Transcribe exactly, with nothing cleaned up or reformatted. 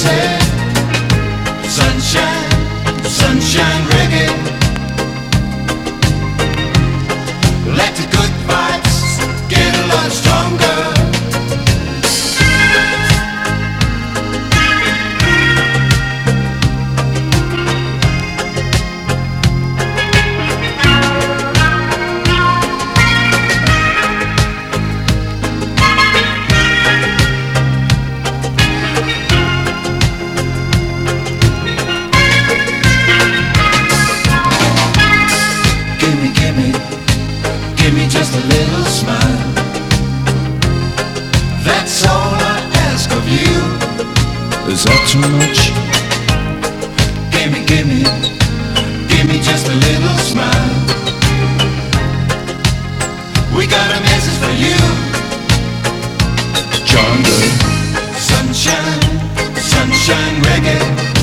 easy. Sunshine, sunshine reggae. Let the good vibes get a lot stronger. Just a little smile. That's all I ask of you. Is that too much? Gimme, gimme, gimme just a little smile. We got a message for you. John Good. Sunshine, sunshine reggae.